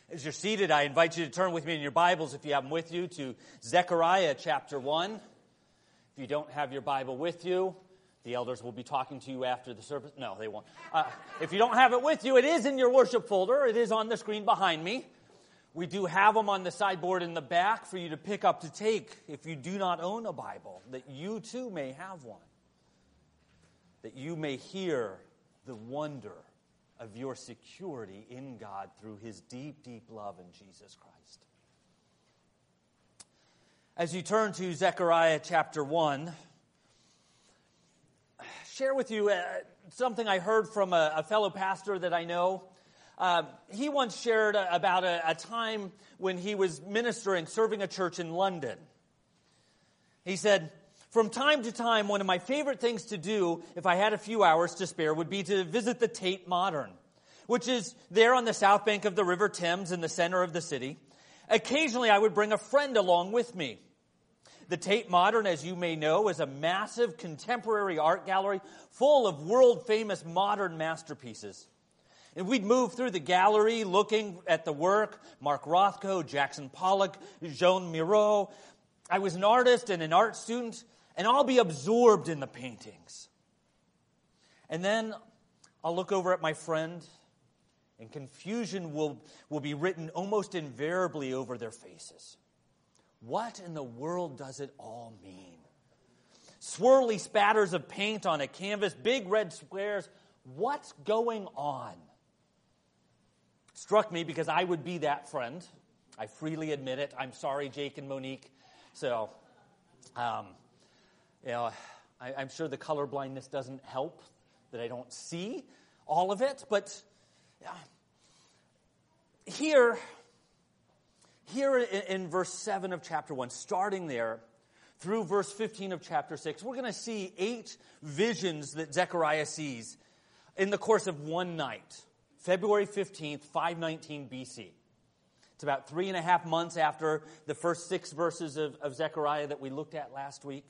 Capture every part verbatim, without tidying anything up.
As you're seated, I invite you to turn with me in your Bibles, if you have them with you, to Zechariah chapter one. If you don't have your Bible with you, the elders will be talking to you after the service. No, they won't. Uh, if you don't have it with you, it is in your worship folder. It is on the screen behind me. We do have them on the sideboard in the back for you to pick up to take if you do not own a Bible, that you too may have one, that you may hear the wonder of your security in God through His deep, deep love in Jesus Christ. As you turn to Zechariah chapter one, share with you uh, something I heard from a, a fellow pastor that I know. Uh, he once shared a, about a, a time when he was ministering, serving a church in London. He said, "From time to time, one of my favorite things to do, if I had a few hours to spare, would be to visit the Tate Modern, which is there on the south bank of the River Thames in the center of the city. Occasionally, I would bring a friend along with me. The Tate Modern, as you may know, is a massive contemporary art gallery full of world-famous modern masterpieces. And we'd move through the gallery looking at the work, Mark Rothko, Jackson Pollock, Joan Miro. I was an artist and an art student, and I'll be absorbed in the paintings. And then I'll look over at my friend, and confusion will, will be written almost invariably over their faces. What in the world does it all mean? Swirly spatters of paint on a canvas, big red squares. What's going on?" It struck me because I would be that friend. I freely admit it. I'm sorry, Jake and Monique. So, um, you know, I, I'm sure the color blindness doesn't help that I don't see all of it. But yeah, here, here in, in verse seven of chapter one, starting there through verse fifteen of chapter six, we're going to see eight visions that Zechariah sees in the course of one night, February fifteenth, five nineteen B C. It's about three and a half months after the first six verses of, of Zechariah that we looked at last week.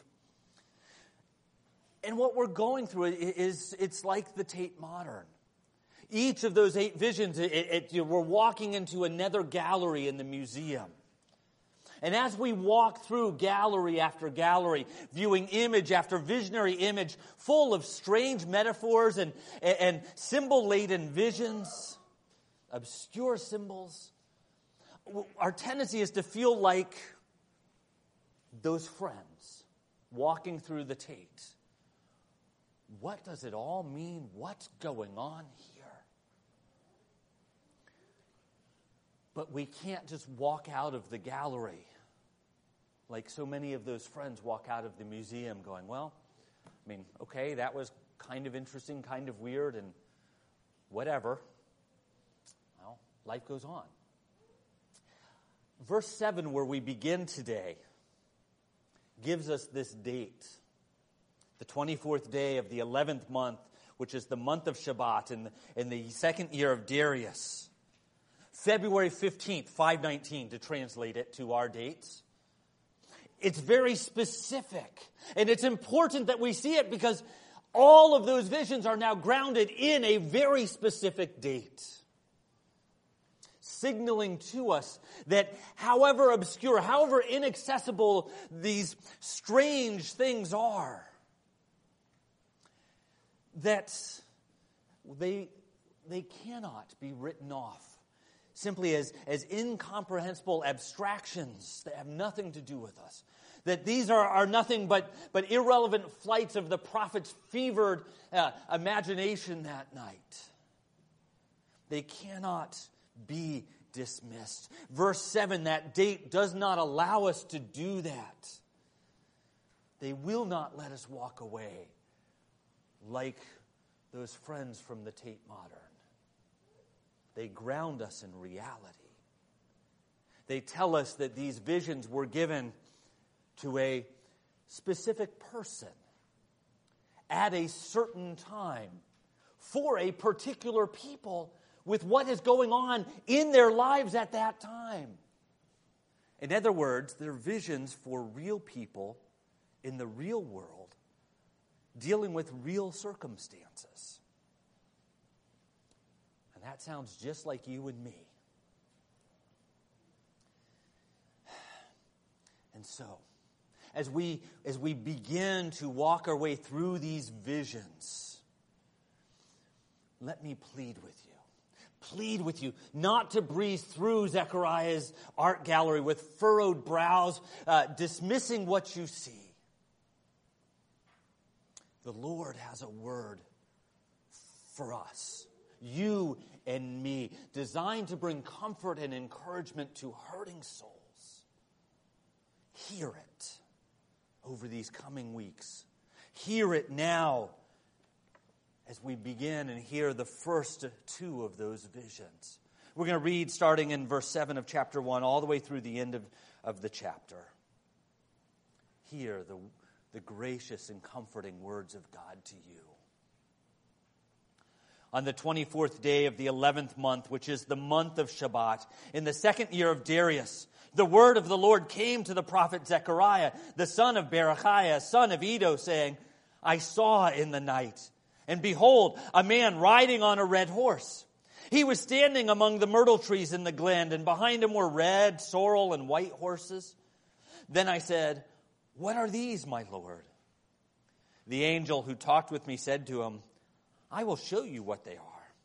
And what we're going through is, it's like the Tate Modern. Each of those eight visions, it, it, it, we're walking into another gallery in the museum. And as we walk through gallery after gallery, viewing image after visionary image, full of strange metaphors and, and, and symbol-laden visions, obscure symbols, our tendency is to feel like those friends walking through the Tate. What does it all mean? What's going on here? But we can't just walk out of the gallery like so many of those friends walk out of the museum going, well, I mean, okay, that was kind of interesting, kind of weird, and whatever. Well, life goes on. Verse seven, where we begin today, gives us this date, the twenty-fourth day of the eleventh month, which is the month of Shabbat in the, in the second year of Darius. February fifteenth, five nineteen, to translate it to our dates. It's very specific, and it's important that we see it because all of those visions are now grounded in a very specific date, signaling to us that however obscure, however inaccessible these strange things are, that they, they cannot be written off simply as, as incomprehensible abstractions that have nothing to do with us. That these are, are nothing but, but irrelevant flights of the prophet's fevered uh, imagination that night. They cannot be dismissed. Verse seven, that date does not allow us to do that. They will not let us walk away like those friends from the Tate Modern. They ground us in reality. They tell us that these visions were given to a specific person at a certain time for a particular people with what is going on in their lives at that time. In other words, they're visions for real people in the real world dealing with real circumstances. And that sounds just like you and me. And so, as we, as we begin to walk our way through these visions, let me plead with you. Plead with you not to breeze through Zechariah's art gallery with furrowed brows, uh, dismissing what you see. The Lord has a word for us, you and me, designed to bring comfort and encouragement to hurting souls. Hear it over these coming weeks. Hear it now as we begin and hear the first two of those visions. We're going to read starting in verse seven of chapter one all the way through the end of, of the chapter. Hear the, the gracious and comforting words of God to you. On the twenty-fourth day of the eleventh month, which is the month of Shabbat, in the second year of Darius, the word of the Lord came to the prophet Zechariah, the son of Berechiah, son of Iddo, saying, I saw in the night, and behold, a man riding on a red horse. He was standing among the myrtle trees in the glen, and behind him were red, sorrel, and white horses. Then I said, what are these, my Lord? The angel who talked with me said to him, I will show you what they are.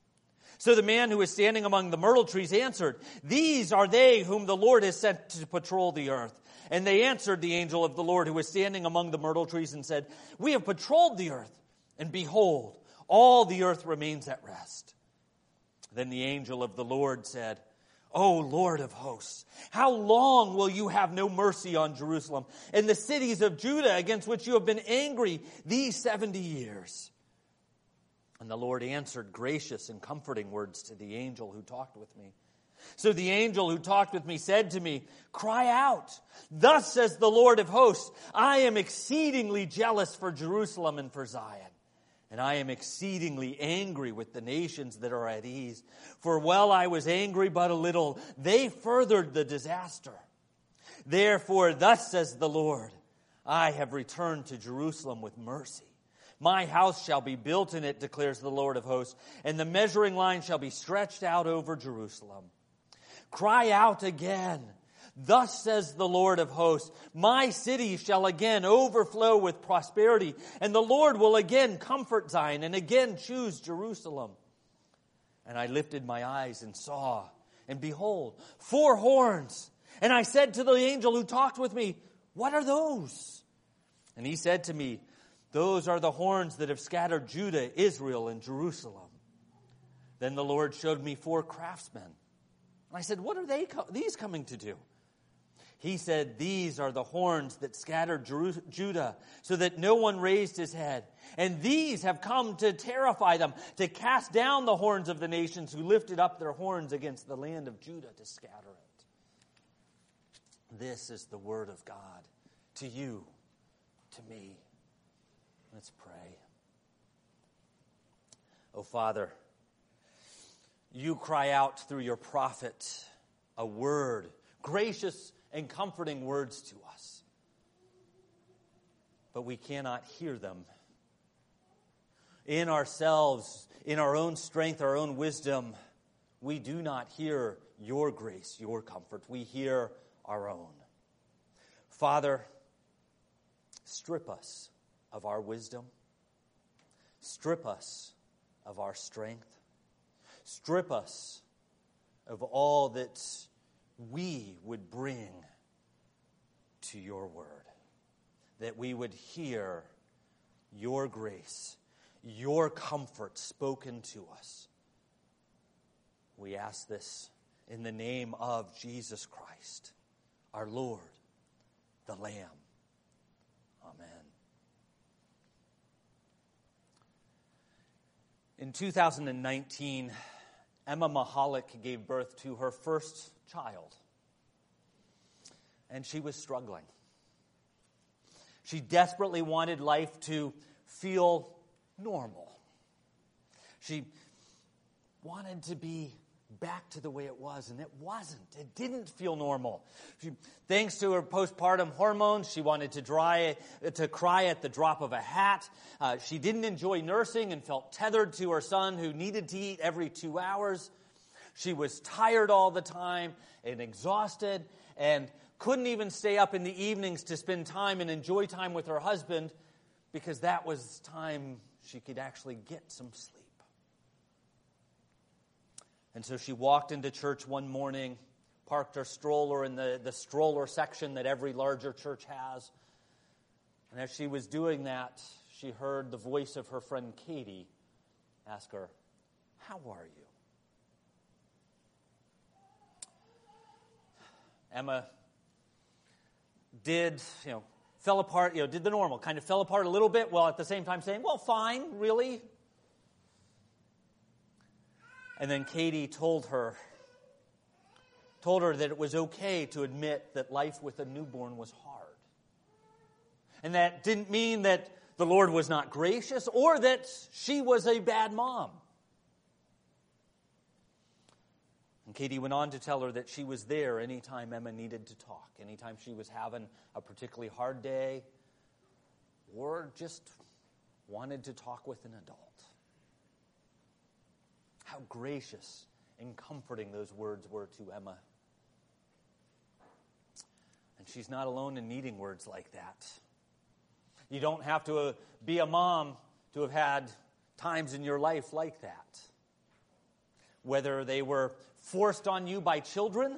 So the man who was standing among the myrtle trees answered, these are they whom the Lord has sent to patrol the earth. And they answered the angel of the Lord who was standing among the myrtle trees and said, we have patrolled the earth, and behold, all the earth remains at rest. Then the angel of the Lord said, O Lord of hosts, how long will you have no mercy on Jerusalem and the cities of Judah against which you have been angry these seventy years? And the Lord answered gracious and comforting words to the angel who talked with me. So the angel who talked with me said to me, cry out, thus says the Lord of hosts, I am exceedingly jealous for Jerusalem and for Zion. And I am exceedingly angry with the nations that are at ease. For while I was angry but a little, they furthered the disaster. Therefore, thus says the Lord, I have returned to Jerusalem with mercy. My house shall be built in it, declares the Lord of hosts, and the measuring line shall be stretched out over Jerusalem. Cry out again. Thus says the Lord of hosts, my city shall again overflow with prosperity, and the Lord will again comfort Zion and again choose Jerusalem. And I lifted my eyes and saw, and behold, four horns. And I said to the angel who talked with me, what are those? And he said to me, those are the horns that have scattered Judah, Israel, and Jerusalem. Then the Lord showed me four craftsmen. And I said, what are they co- these coming to do? He said, these are the horns that scattered Jeru- Judah, so that no one raised his head. And these have come to terrify them, to cast down the horns of the nations who lifted up their horns against the land of Judah to scatter it. This is the word of God to you, to me. Let's pray. Oh, Father, you cry out through your prophet a word, gracious and comforting words to us. But we cannot hear them. In ourselves, in our own strength, our own wisdom, we do not hear your grace, your comfort. We hear our own. Father, strip us of our wisdom. Strip us of our strength. Strip us of all that we would bring to your word. That we would hear your grace, your comfort spoken to us. We ask this in the name of Jesus Christ, our Lord, the Lamb. Amen. In two thousand nineteen, Emma Mahalik gave birth to her first child. And she was struggling. She desperately wanted life to feel normal. She wanted to be back to the way it was, and it wasn't. It didn't feel normal. She, thanks to her postpartum hormones, she wanted to, dry, to cry at the drop of a hat. Uh, she didn't enjoy nursing and felt tethered to her son, who needed to eat every two hours. She was tired all the time and exhausted, and couldn't even stay up in the evenings to spend time and enjoy time with her husband because that was time she could actually get some sleep. And so she walked into church one morning, parked her stroller in the, the stroller section that every larger church has. And as she was doing that, she heard the voice of her friend Katie ask her, "How are you?" Emma did, you know, fell apart, you know, did the normal, kind of fell apart a little bit, while at the same time saying, "Well, fine, really." And then Katie told her, told her that it was okay to admit that life with a newborn was hard. And that didn't mean that the Lord was not gracious or that she was a bad mom. And Katie went on to tell her that she was there anytime Emma needed to talk, anytime she was having a particularly hard day or just wanted to talk with an adult. How gracious and comforting those words were to Emma. And she's not alone in needing words like that. You don't have to uh, be a mom to have had times in your life like that. Whether they were forced on you by children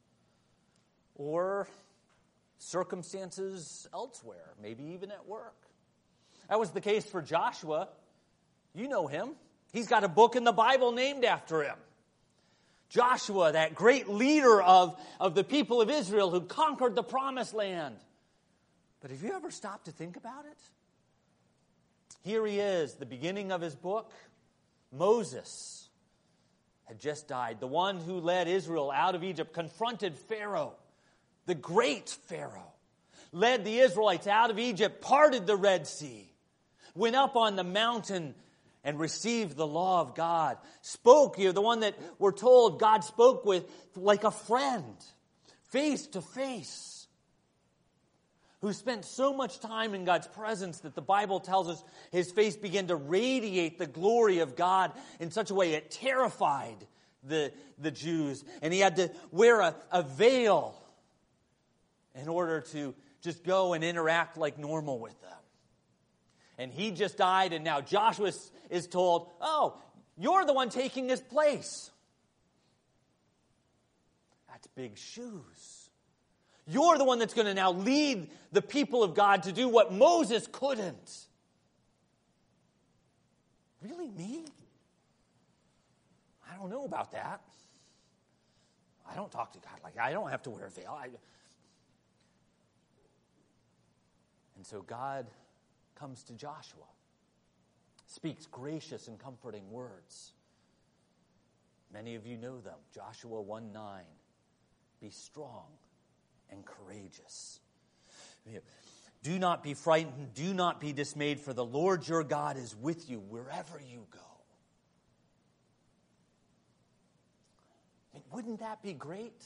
or circumstances elsewhere, maybe even at work. That was the case for Joshua. You know him. He's got a book in the Bible named after him. Joshua, that great leader of, of the people of Israel who conquered the promised land. But have you ever stopped to think about it? Here he is, the beginning of his book. Moses had just died. The one who led Israel out of Egypt, confronted Pharaoh, the great Pharaoh. Led the Israelites out of Egypt, parted the Red Sea. Went up on the mountain and received the law of God. Spoke, you know, the one that we're told God spoke with like a friend, face to face. Who spent so much time in God's presence that the Bible tells us his face began to radiate the glory of God in such a way it terrified the, the Jews. And he had to wear a, a veil in order to just go and interact like normal with them. And he just died, and now Joshua is told, "Oh, you're the one taking his place." That's big shoes. You're the one that's going to now lead the people of God to do what Moses couldn't. Really, me? I don't know about that. I don't talk to God like that. I don't have to wear a veil. I... And so God comes to Joshua, speaks gracious and comforting words. Many of you know them. Joshua one nine. Be strong and courageous. Do not be frightened. Do not be dismayed, for the Lord your God is with you wherever you go. I mean, wouldn't that be great?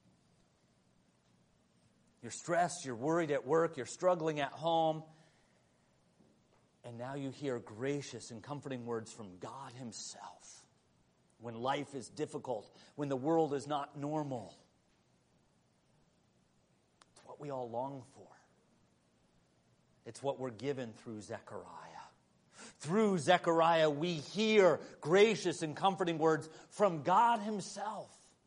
You're stressed, you're worried at work, you're struggling at home. And now you hear gracious and comforting words from God himself. When life is difficult, when the world is not normal. It's what we all long for. It's what we're given through Zechariah. Through Zechariah, we hear gracious and comforting words from God himself.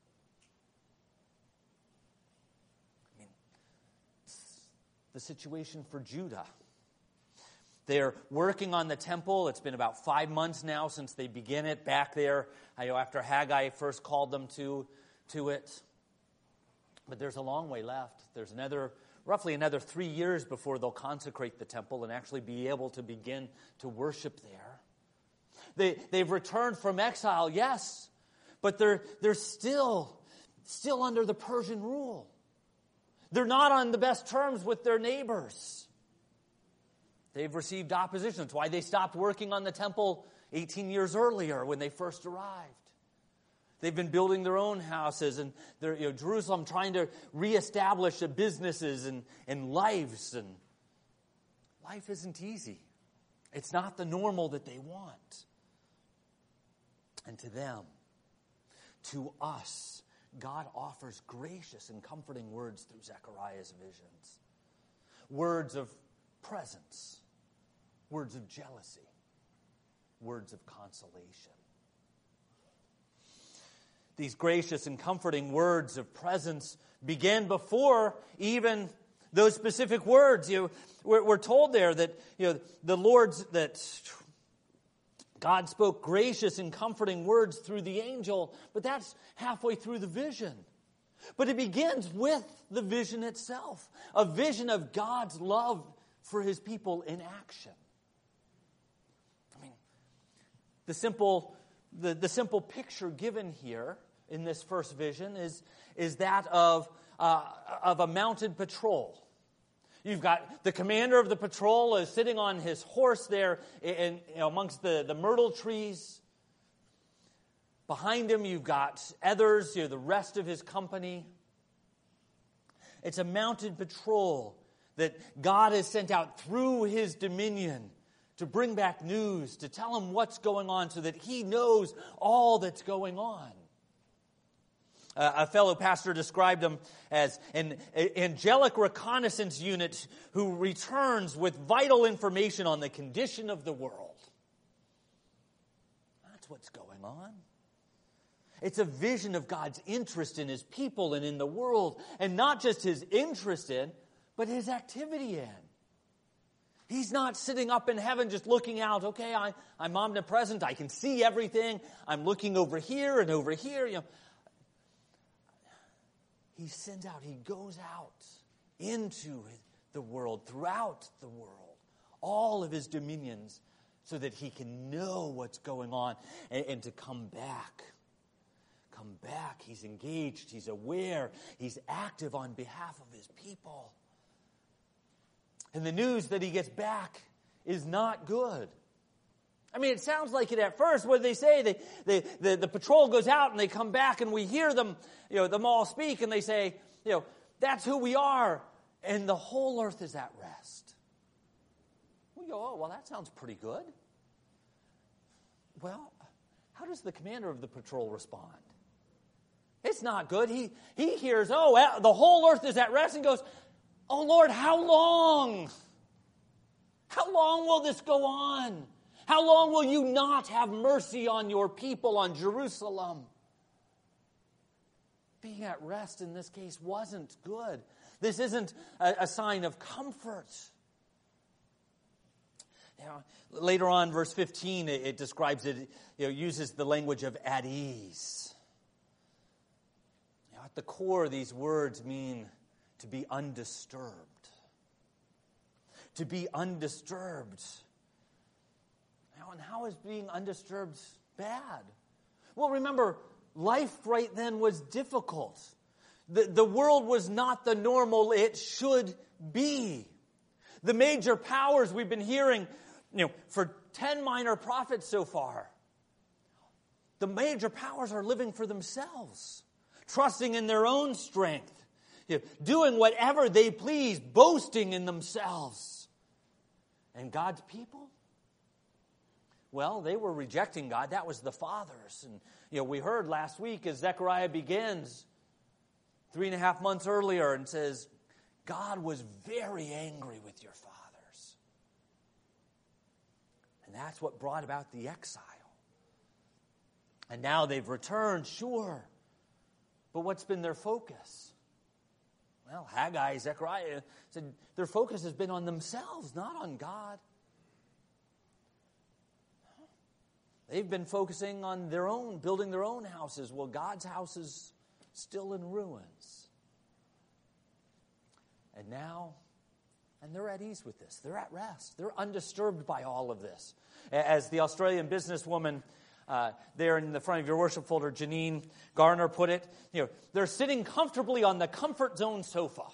I mean, it's the situation for Judah. They're working on the temple. It's been about five months now since they begin it back there. I know after Haggai first called them to, to it. But there's a long way left. There's another, roughly another three years before they'll consecrate the temple and actually be able to begin to worship there. They, they've returned from exile, yes, but they're, they're still, still under the Persian rule. They're not on the best terms with their neighbors. They've received opposition. That's why they stopped working on the temple eighteen years earlier when they first arrived. They've been building their own houses, and they're, you know, Jerusalem trying to reestablish the businesses and, and lives. And life isn't easy. It's not the normal that they want. And to them, to us, God offers gracious and comforting words through Zechariah's visions. Words of presence, words of jealousy, words of consolation. These gracious and comforting words of presence began before even those specific words. You know, we're, we're told there that, you know, the Lord's, that God spoke gracious and comforting words through the angel, but that's halfway through the vision. But it begins with the vision itself, a vision of God's love for his people in action. I mean, the simple, the, the simple picture given here in this first vision is, is that of, uh, of a mounted patrol. You've got the commander of the patrol is sitting on his horse there in, you know, amongst the, the myrtle trees. Behind him, you've got others, you know, the rest of his company. It's a mounted patrol that God has sent out through his dominion to bring back news, to tell him what's going on so that he knows all that's going on. Uh, a fellow pastor described them as an angelic reconnaissance unit who returns with vital information on the condition of the world. That's what's going on. It's a vision of God's interest in his people and in the world, and not just his interest in, but his activity in. He's not sitting up in heaven just looking out, okay, I, I'm omnipresent, I can see everything, I'm looking over here and over here, you know. He sends out, he goes out into the world, throughout the world, all of his dominions, so that he can know what's going on and, and to come back. Come back. He's engaged, he's aware, he's active on behalf of his people. And the news that he gets back is not good. I mean, it sounds like it at first. What do they say? They, they, the, the patrol goes out and they come back and we hear them, you know, them all speak and they say, you know, that's who we are. And the whole earth is at rest. We go, oh, well, that sounds pretty good. Well, how does the commander of the patrol respond? It's not good. He, he hears, oh, the whole earth is at rest and goes, oh, Lord, how long? How long will this go on? How long will you not have mercy on your people, on Jerusalem? Being at rest in this case wasn't good. This isn't a, a sign of comfort. You know, later on, verse fifteen, it, it describes it, you know, uses the language of at ease. You know, at the core, these words mean to be undisturbed. To be undisturbed. And how is being undisturbed bad? Well, remember, life right then was difficult. The, the world was not the normal it should be. The major powers we've been hearing, you know, for ten minor prophets so far, the major powers are living for themselves, trusting in their own strength, you know, doing whatever they please, boasting in themselves. And God's people? Well, they were rejecting God. That was the fathers. And, you know, we heard last week as Zechariah begins three and a half months earlier and says, God was very angry with your fathers. And that's what brought about the exile. And now they've returned, sure. But what's been their focus? Well, Haggai, Zechariah said their focus has been on themselves, not on God. They've been focusing on their own, building their own houses. Well, God's house is still in ruins. And now, and they're at ease with this. They're at rest. They're undisturbed by all of this. As the Australian businesswoman uh, there in the front of your worship folder, Janine Garner, put it, you know, they're sitting comfortably on the comfort zone sofa.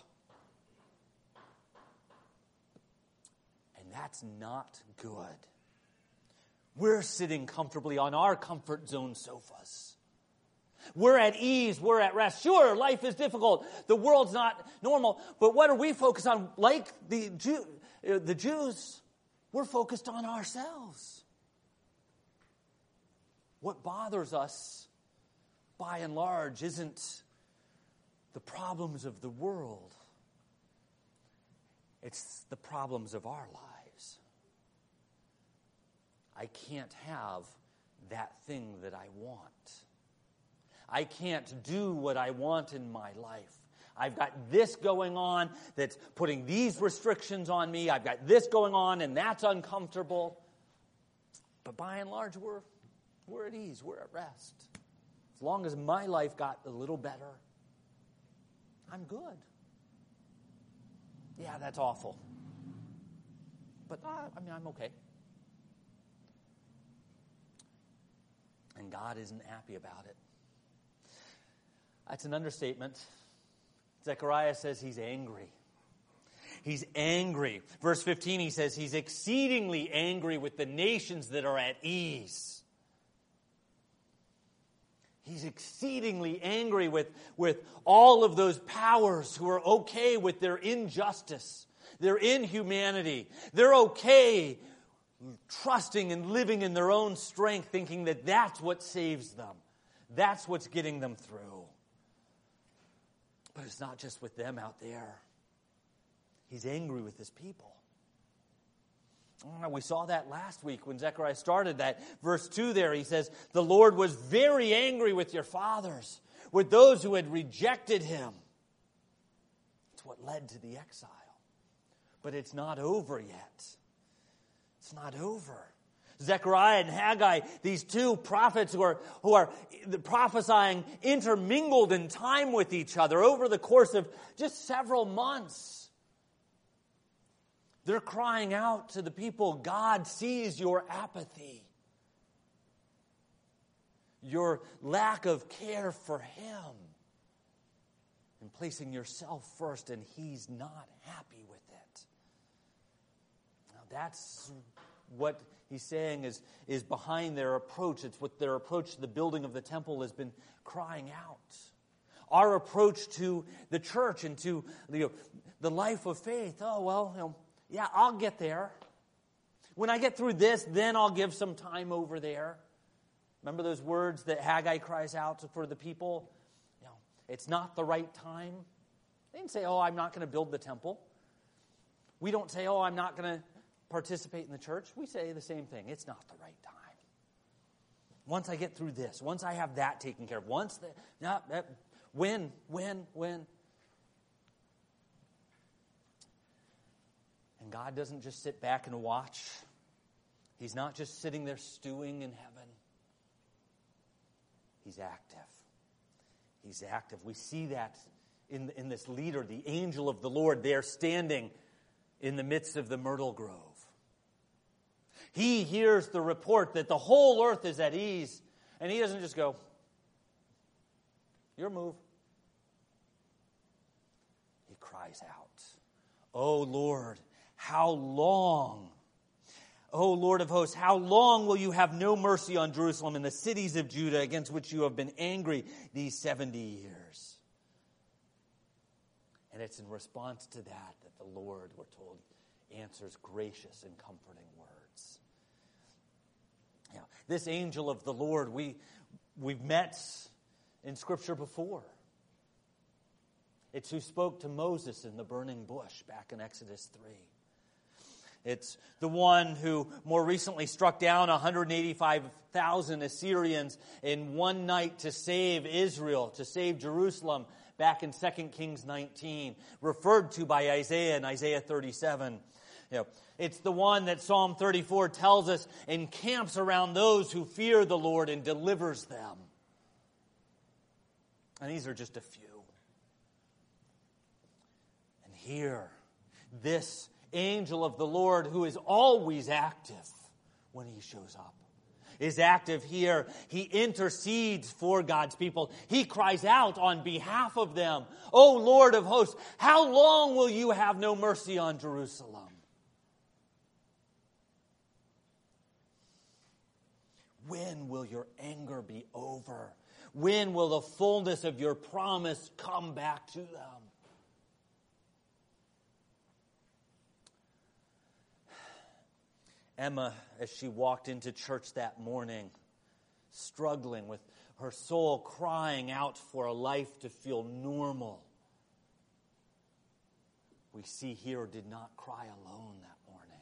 And that's not good. We're sitting comfortably on our comfort zone sofas. We're at ease. We're at rest. Sure, life is difficult. The world's not normal. But what are we focused on? Like the Jew, uh, the Jews, we're focused on ourselves. What bothers us, by and large, isn't the problems of the world. It's the problems of our lives. I can't have that thing that I want. I can't do what I want in my life. I've got this going on that's putting these restrictions on me. I've got this going on and that's uncomfortable. But by and large, we're, we're at ease. We're at rest. As long as my life got a little better, I'm good. Yeah, that's awful. But uh, I mean, I'm okay. And God isn't happy about it. That's an understatement. Zechariah says he's angry. He's angry. Verse fifteen, he says he's exceedingly angry with the nations that are at ease. He's exceedingly angry with, with all of those powers who are okay with their injustice, their inhumanity. They're okay trusting and living in their own strength, thinking that that's what saves them. That's what's getting them through. But it's not just with them out there. He's angry with his people. We saw that last week when Zechariah started that. Verse two there, he says, the Lord was very angry with your fathers, with those who had rejected him. It's what led to the exile. But it's not over yet. It's not over. Zechariah and Haggai, these two prophets who are, who are prophesying intermingled in time with each other over the course of just several months. They're crying out to the people, God sees your apathy, your lack of care for him, and placing yourself first, and he's not happy with it. Now that's what he's saying is, is behind their approach. It's what their approach to the building of the temple has been crying out. Our approach to the church and to you know, the life of faith, oh, well, you know, yeah, I'll get there. When I get through this, then I'll give some time over there. Remember those words that Haggai cries out for the people? You know, it's not the right time. They didn't say, oh, I'm not going to build the temple. We don't say, oh, I'm not going to participate in the church. We say the same thing. It's not the right time. Once I get through this, once I have that taken care of, once the, no, that, when, when, when. And God doesn't just sit back and watch. He's not just sitting there stewing in heaven. He's active. He's active. We see that in, in this leader, the angel of the Lord, there standing in the midst of the myrtle grove. He hears the report that the whole earth is at ease, and he doesn't just go, your move. He cries out, oh Lord, how long, O Lord of hosts, how long will you have no mercy on Jerusalem and the cities of Judah against which you have been angry these seventy years? And it's in response to that that the Lord, we're told, answers gracious and comforting words. Now, this angel of the Lord, we, we've met in Scripture before. It's who spoke to Moses in the burning bush back in Exodus three. It's the one who more recently struck down one hundred eighty-five thousand Assyrians in one night to save Israel, to save Jerusalem back in Second Kings nineteen, referred to by Isaiah in Isaiah thirty-seven. You know, it's the one that Psalm thirty-four tells us encamps around those who fear the Lord and delivers them. And these are just a few. And here, this angel of the Lord, who is always active when he shows up, is active here. He intercedes for God's people. He cries out on behalf of them, O Lord of hosts, how long will you have no mercy on Jerusalem? When will your anger be over? When will the fullness of your promise come back to them? Emma, as she walked into church that morning, struggling with her soul crying out for a life to feel normal. We see here did not cry alone that morning.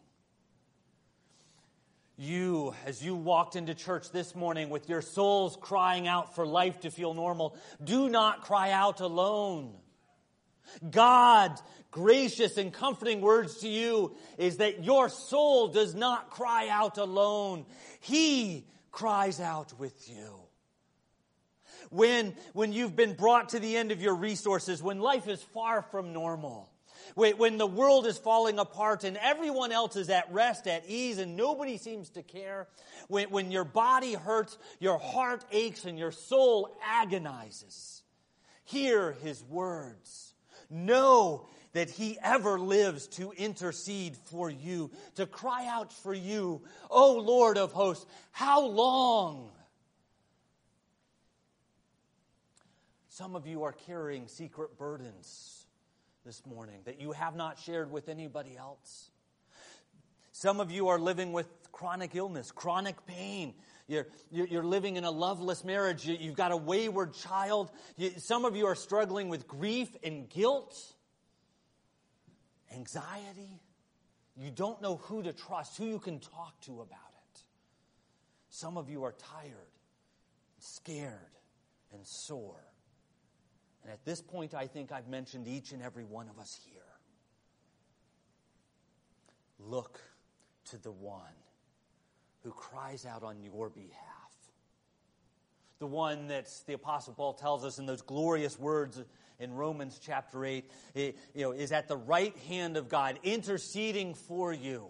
You, as you walked into church this morning with your souls crying out for life to feel normal, do not cry out alone. God's gracious and comforting words to you is that your soul does not cry out alone. He cries out with you. When, when you've been brought to the end of your resources, when life is far from normal, when, when the world is falling apart and everyone else is at rest, at ease, and nobody seems to care, when, when your body hurts, your heart aches, and your soul agonizes, hear his words. Know that he ever lives to intercede for you, to cry out for you, O Lord of hosts, how long? Some of you are carrying secret burdens this morning that you have not shared with anybody else. Some of you are living with chronic illness, chronic pain. You're, you're living in a loveless marriage. You've got a wayward child. Some of you are struggling with grief and guilt, anxiety. You don't know who to trust, who you can talk to about it. Some of you are tired, scared, and sore. And at this point, I think I've mentioned each and every one of us here. Look to the one who cries out on your behalf. The one that the Apostle Paul tells us in those glorious words in Romans chapter eight, it, you know, is at the right hand of God, interceding for you.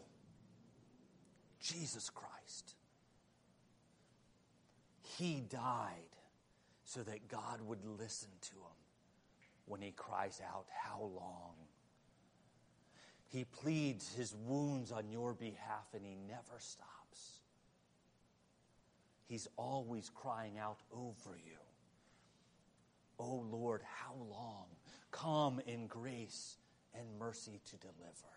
Jesus Christ. He died so that God would listen to him when he cries out, how long? He pleads his wounds on your behalf, and he never stops. He's always crying out over you. Oh Lord, how long? Come in grace and mercy to deliver.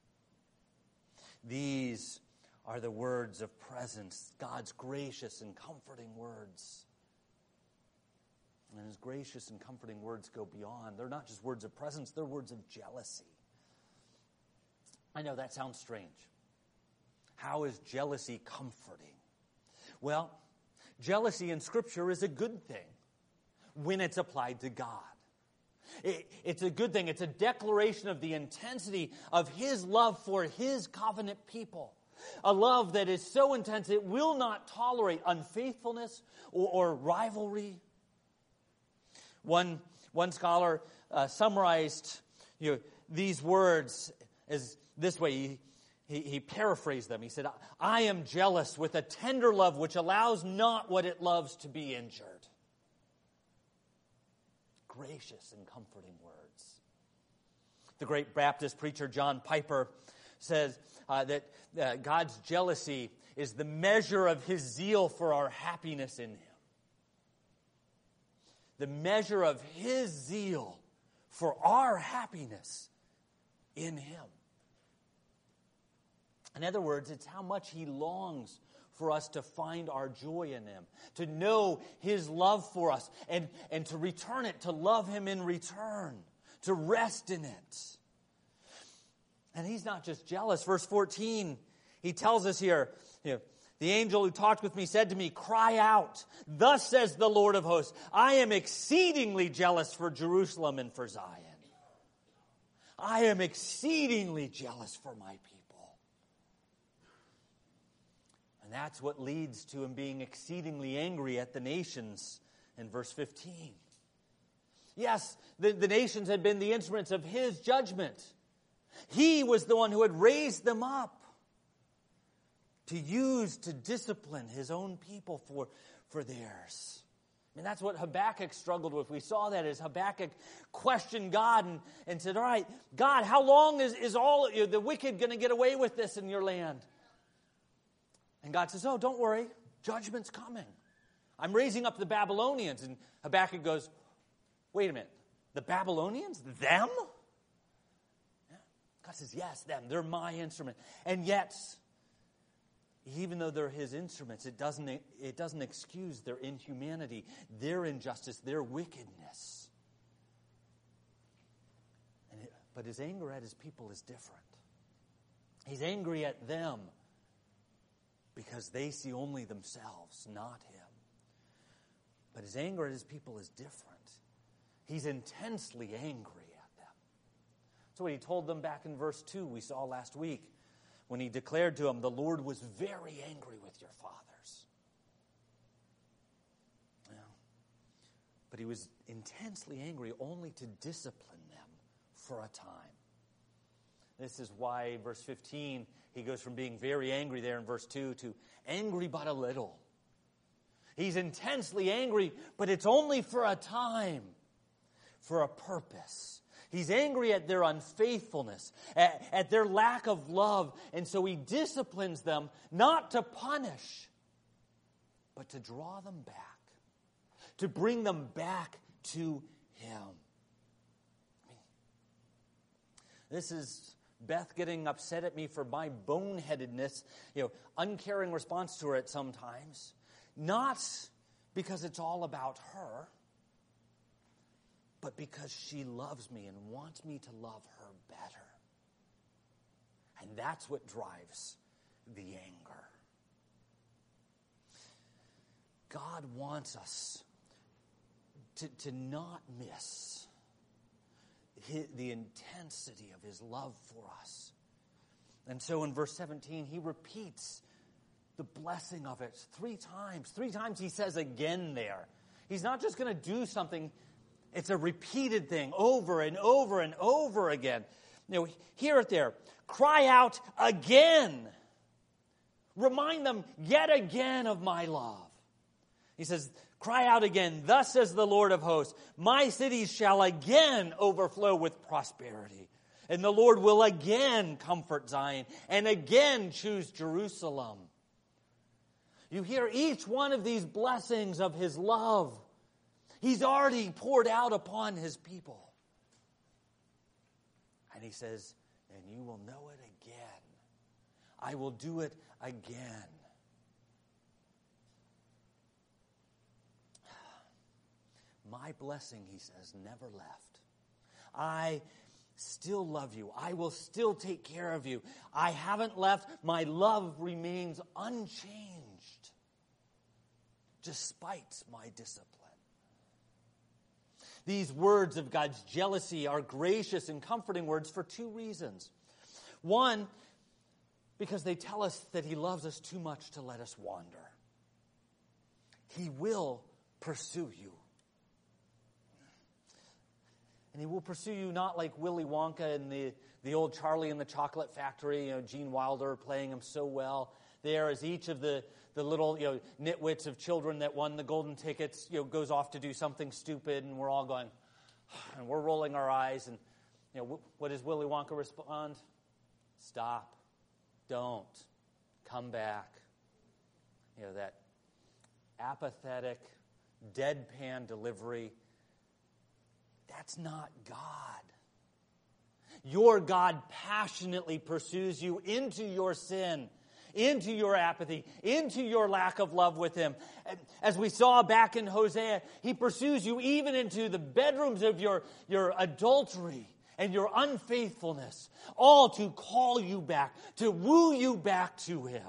These are the words of presence, God's gracious and comforting words. And his gracious and comforting words go beyond. They're not just words of presence, they're words of jealousy. I know that sounds strange. How is jealousy comforting? Well, jealousy in Scripture is a good thing when it's applied to God. It, it's a good thing. It's a declaration of the intensity of his love for his covenant people. A love that is so intense it will not tolerate unfaithfulness or, or rivalry. One, one scholar uh, summarized you know, these words as this way. He, he, he paraphrased them. He said, I am jealous with a tender love which allows not what it loves to be injured. Gracious and comforting words. The great Baptist preacher John Piper says uh, that uh, God's jealousy is the measure of his zeal for our happiness in him. The measure of his zeal for our happiness in him. In other words, it's how much he longs for us to find our joy in him, to know his love for us, and, and to return it, to love him in return, to rest in it. And he's not just jealous. Verse fourteen, he tells us here, you know, the angel who talked with me said to me, cry out, thus says the Lord of hosts, I am exceedingly jealous for Jerusalem and for Zion. I am exceedingly jealous for my people. And that's what leads to him being exceedingly angry at the nations in verse fifteen. Yes, the, the nations had been the instruments of his judgment. He was the one who had raised them up to use to discipline his own people for, for theirs. I mean, that's what Habakkuk struggled with. We saw that as Habakkuk questioned God and, and said, all right, God, how long is, is all you know, the wicked going to get away with this in your land? And God says, oh, don't worry. Judgment's coming. I'm raising up the Babylonians. And Habakkuk goes, wait a minute. The Babylonians? Them? Yeah. God says, yes, them. They're my instrument. And yet, even though they're his instruments, it doesn't, it doesn't excuse their inhumanity, their injustice, their wickedness. And it, but his anger at his people is different. He's angry at them because they see only themselves, not him. But his anger at his people is different. He's intensely angry at them. That's what he told them back in verse two we saw last week, when he declared to them, the Lord was very angry with your fathers. Yeah. But he was intensely angry only to discipline them for a time. This is why, verse fifteen, he goes from being very angry there in verse two to angry but a little. He's intensely angry, but it's only for a time, for a purpose. He's angry at their unfaithfulness, at, at their lack of love, and so he disciplines them not to punish, but to draw them back, to bring them back to him. I mean, this is Beth getting upset at me for my boneheadedness, you know, uncaring response to her at some times. Not because it's all about her, but because she loves me and wants me to love her better. And that's what drives the anger. God wants us to, to not miss his, the intensity of his love for us. And so in verse seventeen, he repeats the blessing of it three times. Three times he says again there. He's not just going to do something. It's a repeated thing over and over and over again. You know, hear it there. Cry out again. Remind them yet again of my love. He says, cry out again. Thus says the Lord of hosts, my cities shall again overflow with prosperity. And the Lord will again comfort Zion and again choose Jerusalem. You hear each one of these blessings of his love. He's already poured out upon his people. And he says, and you will know it again. I will do it again. My blessing, he says, never left. I still love you. I will still take care of you. I haven't left. My love remains unchanged despite my discipline. These words of God's jealousy are gracious and comforting words for two reasons. One, because they tell us that he loves us too much to let us wander. He will pursue you. And he will pursue you not like Willy Wonka in the, the old Charlie and the Chocolate Factory, you know, Gene Wilder playing him so well. There as each of the, the little, you know, nitwits of children that won the golden tickets, you know, goes off to do something stupid, and we're all going, and we're rolling our eyes, and, you know, what does Willy Wonka respond? Stop. Don't. Come back. You know, that apathetic, deadpan delivery. That's not God. Your God passionately pursues you into your sin, into your apathy, into your lack of love with him. As we saw back in Hosea, he pursues you even into the bedrooms of your, your adultery and your unfaithfulness, all to call you back, to woo you back to him.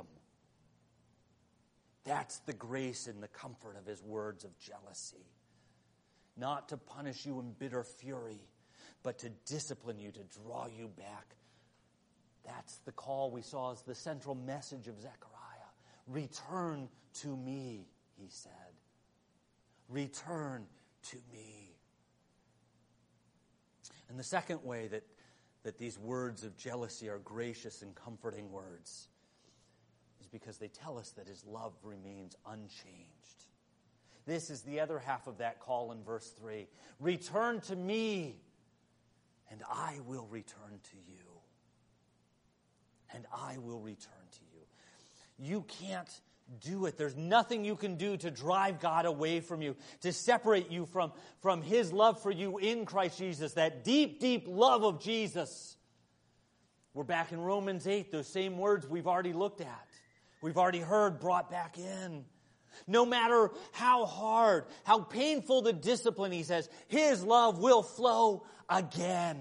That's the grace and the comfort of his words of jealousy. Not to punish you in bitter fury, but to discipline you, to draw you back. That's the call we saw as the central message of Zechariah. Return to me, he said. Return to me. And the second way that, that these words of jealousy are gracious and comforting words is because they tell us that his love remains unchanged. This is the other half of that call in verse three. Return to me, and I will return to you. And I will return to you. You can't do it. There's nothing you can do to drive God away from you, to separate you from, from his love for you in Christ Jesus, that deep, deep love of Jesus. We're back in Romans eight, those same words we've already looked at. We've already heard brought back in. No matter how hard, how painful the discipline, he says, his love will flow again.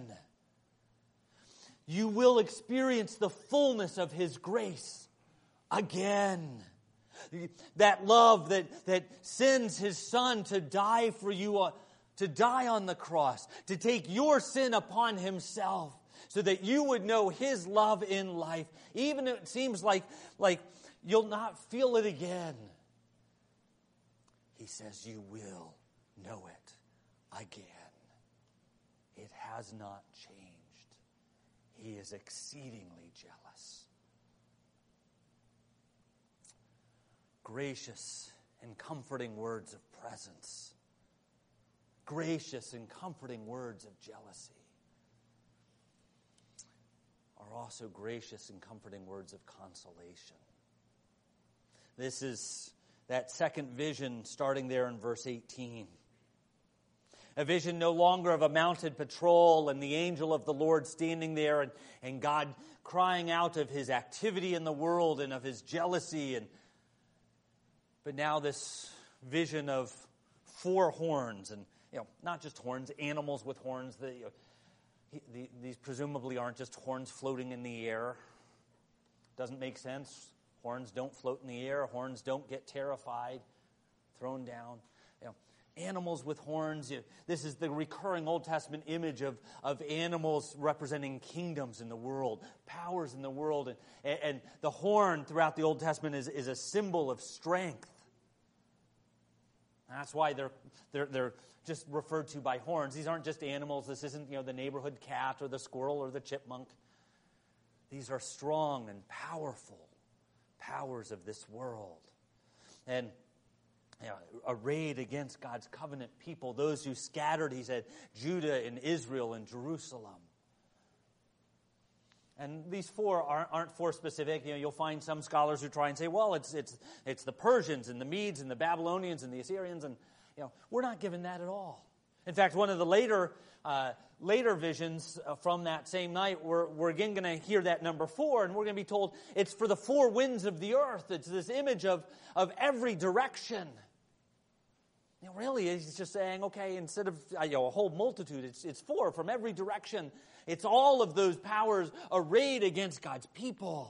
You will experience the fullness of his grace again. That love that, that sends his son to die for you, to die on the cross, to take your sin upon himself, so that you would know his love in life, even if it seems like, like you'll not feel it again. He says you will know it again. It has not changed. He is exceedingly jealous. Gracious and comforting words of presence. Gracious and comforting words of jealousy are also gracious and comforting words of consolation. This is that second vision starting there in verse eighteen. A vision no longer of a mounted patrol and the angel of the Lord standing there and, and God crying out of his activity in the world and of his jealousy. And but now this vision of four horns, and you know, not just horns, animals with horns. The, you know, he, the, these presumably aren't just horns floating in the air. Doesn't make sense. Horns don't float in the air. Horns don't get terrified, thrown down. You know, animals with horns. You know, this is the recurring Old Testament image of, of animals representing kingdoms in the world, powers in the world. And, and the horn throughout the Old Testament is, is a symbol of strength. That's why they're, they're, they're just referred to by horns. These aren't just animals. This isn't, you know, the neighborhood cat or the squirrel or the chipmunk. These are strong and powerful powers of this world. And you know, arrayed against God's covenant people, those who scattered, he said, Judah and Israel and Jerusalem. And these four aren't, aren't four specific. You know, you'll find some scholars who try and say, well, it's it's it's the Persians and the Medes and the Babylonians and the Assyrians, and you know, we're not given that at all. In fact, one of the later uh, later visions uh, from that same night, we're, we're again going to hear that number four, and we're going to be told it's for the four winds of the earth. It's this image of, of every direction. You know, really, he's just saying, okay, instead of you know, a whole multitude, it's, it's four from every direction. It's all of those powers arrayed against God's people.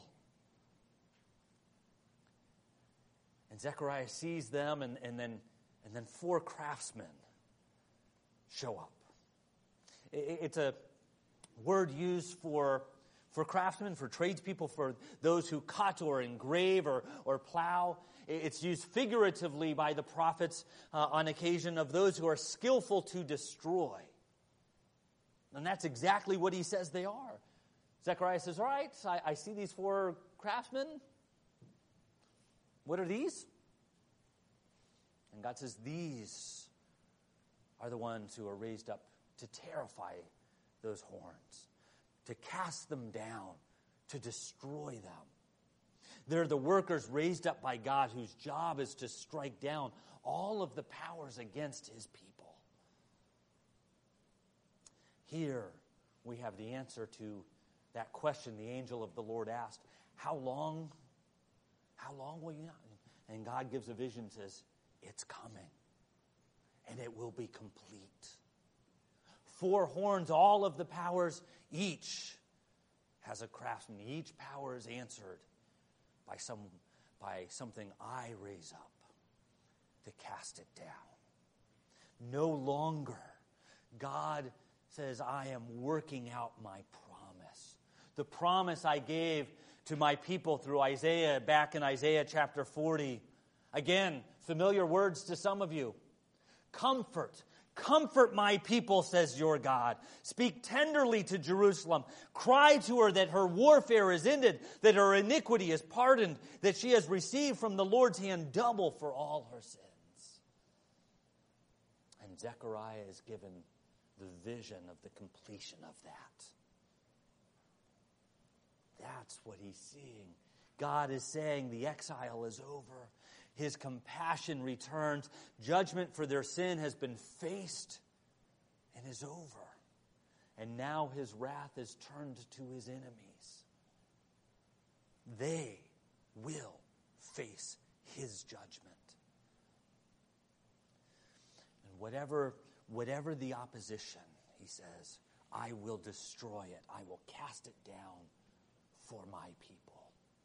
And Zechariah sees them, and, and then and then four craftsmen show up. It's a word used for, for craftsmen, for tradespeople, for those who cut or engrave or, or plow. It's used figuratively by the prophets uh, on occasion of those who are skillful to destroy. And that's exactly what he says they are. Zechariah says, all right, I, I see these four craftsmen. What are these? And God says, these are the ones who are raised up to terrify those horns, to cast them down, to destroy them. They're the workers raised up by God whose job is to strike down all of the powers against his people. Here we have the answer to that question the angel of the Lord asked. How long? How long will you not? And God gives a vision, says, it's coming. And it will be complete. Four horns, all of the powers, each has a craftsman. Each power is answered by some by something I raise up to cast it down. No longer, God says, I am working out my promise. The promise I gave to my people through Isaiah, back in Isaiah chapter forty. Again, familiar words to some of you. Comfort. Comfort my people, says your God. Speak tenderly to Jerusalem. Cry to her that her warfare is ended, that her iniquity is pardoned, that she has received from the Lord's hand double for all her sins. And Zechariah is given the vision of the completion of that. That's what he's seeing. God is saying the exile is over. His compassion returns. Judgment for their sin has been faced and is over. And now his wrath is turned to his enemies. They will face his judgment. And whatever, whatever the opposition, he says, I will destroy it. I will cast it down for my people.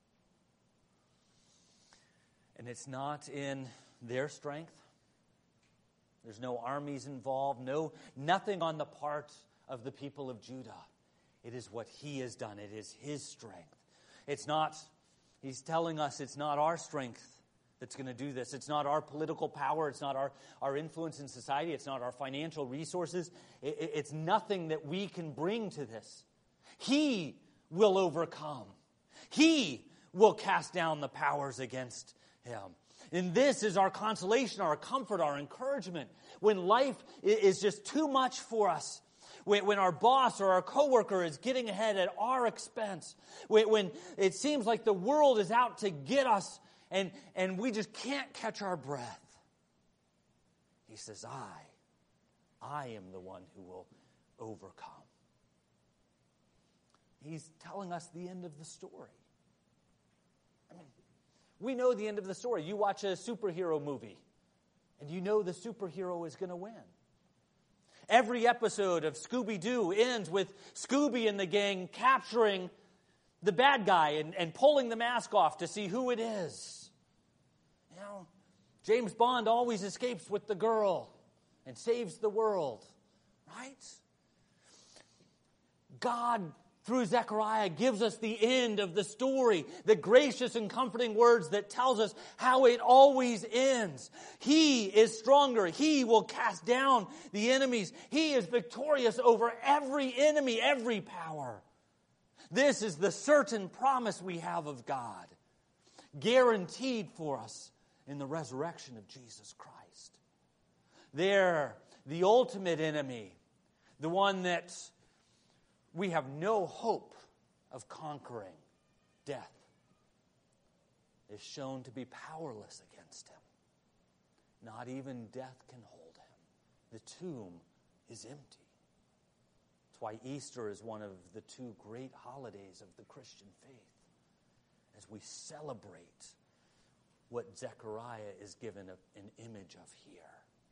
And it's not in their strength. There's no armies involved, no nothing on the part of the people of Judah. It is what he has done. It is his strength. It's not, he's telling us it's not our strength that's going to do this. It's not our political power. It's not our, our influence in society. It's not our financial resources. It, it, it's nothing that we can bring to this. He will overcome. He will cast down the powers against him. And this is our consolation, our comfort, our encouragement. When life is just too much for us, when, when our boss or our coworker is getting ahead at our expense, when, when it seems like the world is out to get us and, and we just can't catch our breath, he says, I, I am the one who will overcome. He's telling us the end of the story. I mean, we know the end of the story. You watch a superhero movie, and you know the superhero is going to win. Every episode of Scooby-Doo ends with Scooby and the gang capturing the bad guy and, and pulling the mask off to see who it is. You know, James Bond always escapes with the girl and saves the world, right? God, through Zechariah, gives us the end of the story, the gracious and comforting words that tells us how it always ends. He is stronger. He will cast down the enemies. He is victorious over every enemy, every power. This is the certain promise we have of God, guaranteed for us in the resurrection of Jesus Christ. There, the ultimate enemy, the one that we have no hope of conquering, death, is shown to be powerless against him. Not even death can hold him. The tomb is empty. That's why Easter is one of the two great holidays of the Christian faith, as we celebrate what Zechariah is given a, an image of here.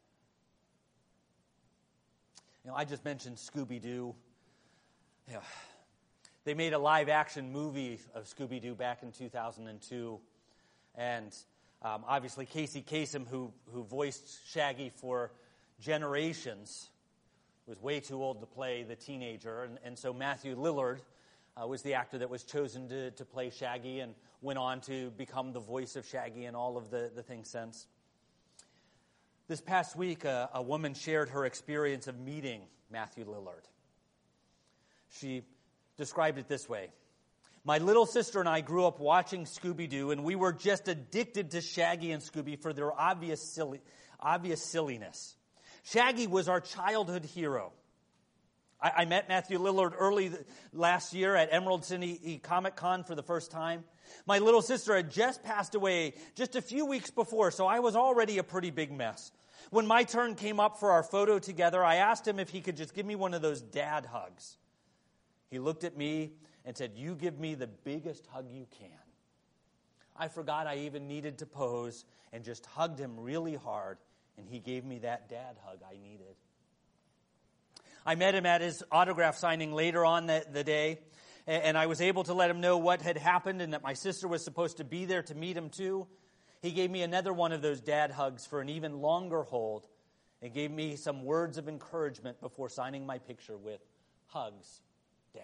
You know, I just mentioned Scooby-Doo. Yeah. They made a live-action movie of Scooby-Doo back in two thousand two. And um, obviously Casey Kasem, who, who voiced Shaggy for generations, was way too old to play the teenager. And, and so Matthew Lillard uh, was the actor that was chosen to, to play Shaggy and went on to become the voice of Shaggy and all of the, the things since. This past week, uh, a woman shared her experience of meeting Matthew Lillard. She described it this way. My little sister and I grew up watching Scooby-Doo, and we were just addicted to Shaggy and Scooby for their obvious silly, obvious silliness. Shaggy was our childhood hero. I, I met Matthew Lillard early th- last year at Emerald City Comic Con for the first time. My little sister had just passed away just a few weeks before, so I was already a pretty big mess. When my turn came up for our photo together, I asked him if he could just give me one of those dad hugs. He looked at me and said, "You give me the biggest hug you can." I forgot I even needed to pose and just hugged him really hard, and he gave me that dad hug I needed. I met him at his autograph signing later on the, the day, and I was able to let him know what had happened and that my sister was supposed to be there to meet him too. He gave me another one of those dad hugs for an even longer hold and gave me some words of encouragement before signing my picture with, "Hugs, Dad."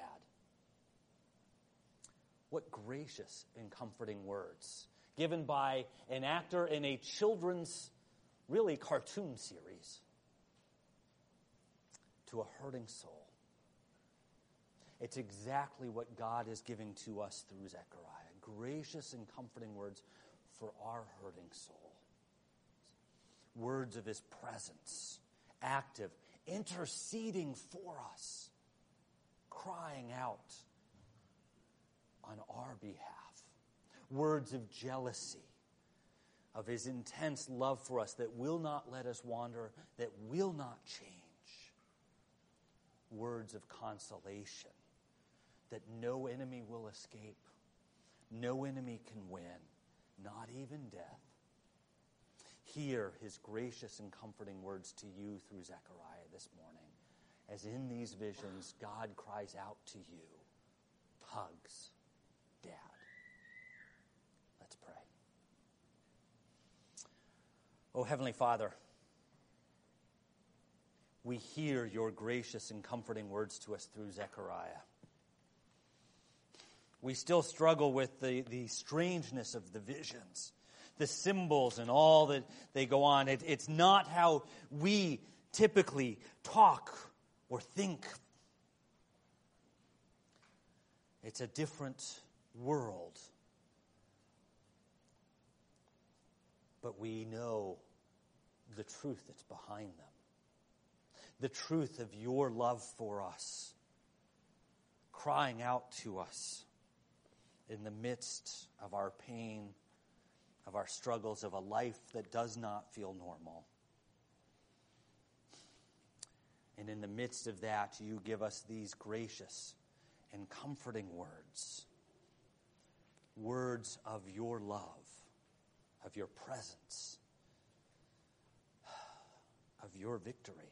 What gracious and comforting words given by an actor in a children's, really cartoon series to a hurting soul. It's exactly what God is giving to us through Zechariah. Gracious and comforting words for our hurting soul. Words of his presence, active, interceding for us, crying out on our behalf. Words of jealousy, of his intense love for us that will not let us wander, that will not change. Words of consolation, that no enemy will escape, no enemy can win, not even death. Hear his gracious and comforting words to you through Zechariah this morning, as in these visions, God cries out to you, hugs Dad. Let's pray. Oh, Heavenly Father, we hear your gracious and comforting words to us through Zechariah. We still struggle with the, the strangeness of the visions, the symbols and all that they go on. It, it's not how we typically talk or think. It's a different world. But we know the truth that's behind them. The truth of your love for us, crying out to us in the midst of our pain, of our struggles, of a life that does not feel normal. And in the midst of that, you give us these gracious and comforting words. Words of your love, of your presence, of your victory.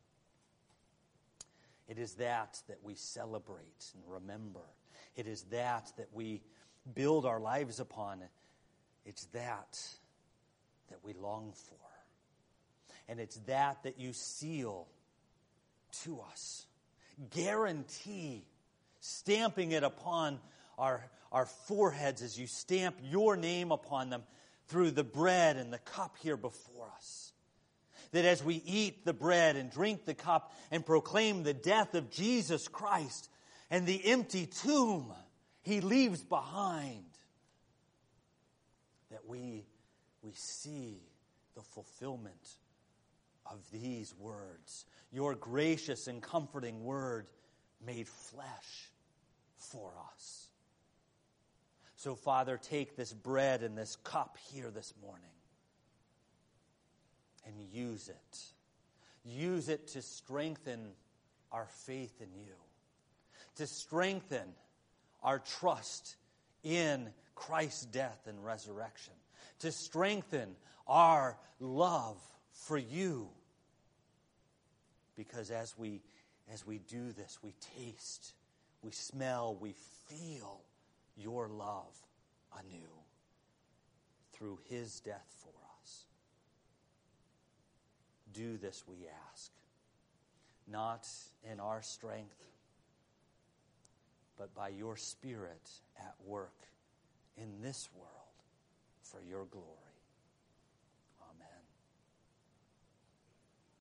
It is that that we celebrate and remember. It is that that we build our lives upon. It's that that we long for. And it's that that you seal to us. Guarantee, stamping it upon our, our foreheads as you stamp your name upon them through the bread and the cup here before us. That as we eat the bread and drink the cup and proclaim the death of Jesus Christ and the empty tomb he leaves behind, that we, we see the fulfillment of these words, your gracious and comforting word made flesh for us. So, Father, take this bread and this cup here this morning and use it. Use it to strengthen our faith in you, to strengthen our trust in Christ's death and resurrection, to strengthen our love for you. Because as we as we do this, we taste, we smell, we feel your love anew through his death for us. Do this, we ask, not in our strength, but by your Spirit at work in this world for your glory.